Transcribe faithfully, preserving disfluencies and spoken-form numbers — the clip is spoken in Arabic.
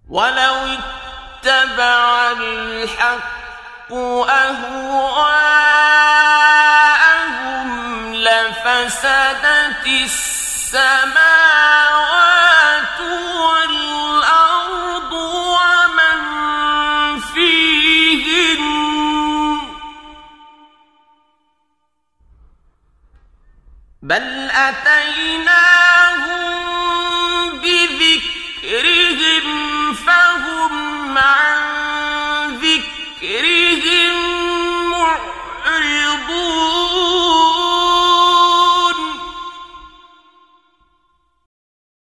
ولو اتبع الحق أهواءهم لفسدت السماوات والأرض ومن فيهن بل أتيناهم بذكرهم فهم عن ذكرهم